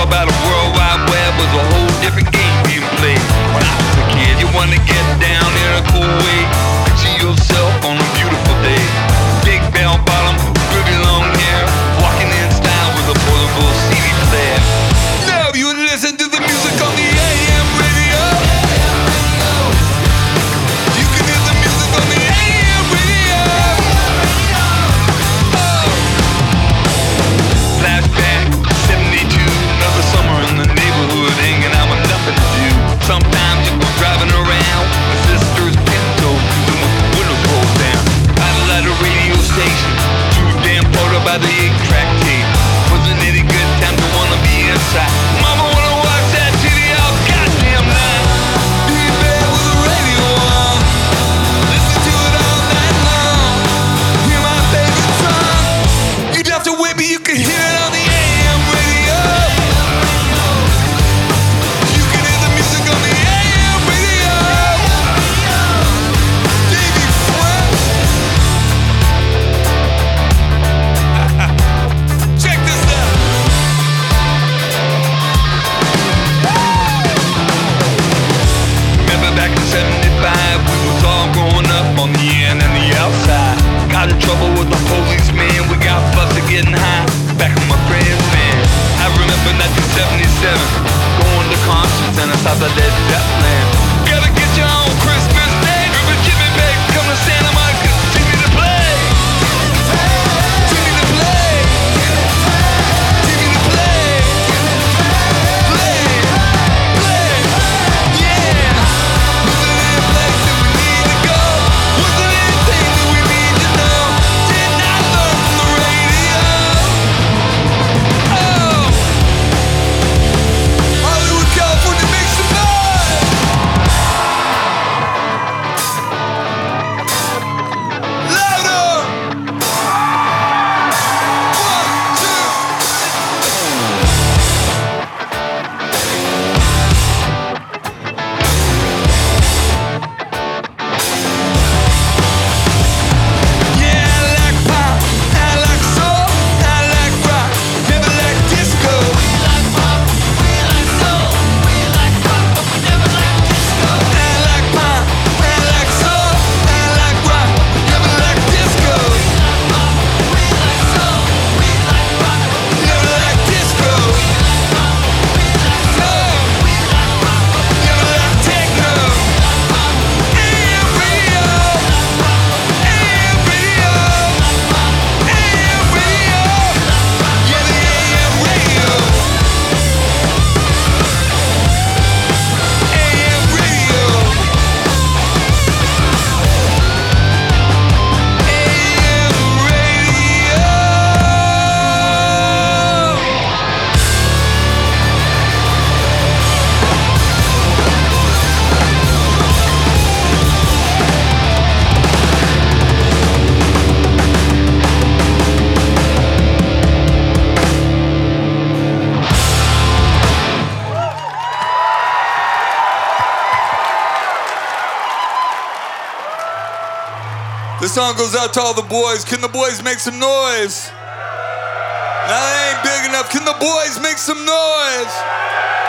about a World Wide Web was a whole different game being played. When I was a kid, you wanna get down in a cool way. Picture yourself on a beautiful day. Big bell bottom, groovy long hair, walking in style with a portable CD player. Now you listen to the music on the AM radio. You can hear the music on the AM radio. Flashback, 72, another summer in the neighborhood, hanging out with nothing to do. Sometimes you go driving around, the sister's Pinto, cruising with the windows rolled down. Idle at a radio station, too damn bored by the 8-track tape. Wasn't it a good time to wanna be inside? Mama wanna watch that TV all goddamn night. Be bad with the radio on, listen to it all night long. Hear my favorite song. You'd have to wait, but you can hear it on the AM radio. You can hear the music on the AM radio. Davey Frank. Check this out. Remember back in 75, we was all growing up on the in and the outside. Got in trouble with the policeman, we got busted getting high. Back on my friend's van. I remember 1977, going to concerts and I saw the Led Zeppelin. Gotta get you on Christmas Day. Remember Jimmy Page, come to Santa Monica, take me to play. Take me to play. Take me to play. Play. Play. Yeah. Was it any place that we need to go? Was it anything that we need to know? Did not learn from the radio. Oh. Hollywood, California, make some noise. Louder. 1, 2. Yeah, I like pop, I like soul, I like rock, never like disco. We like pop, we like soul, we like rock, but we never like disco. I like pop, I like soul, I like rock, never like disco. We like pop, we like soul, we like rock, never like disco. We like pop, we like soul, we like rock, never like techno. AM radio, AM radio, AM radio, yeah, the AM radio, AM radio, AM radio. This song goes out to all the boys. Can the boys make some noise? Now they ain't big enough. Can the boys make some noise?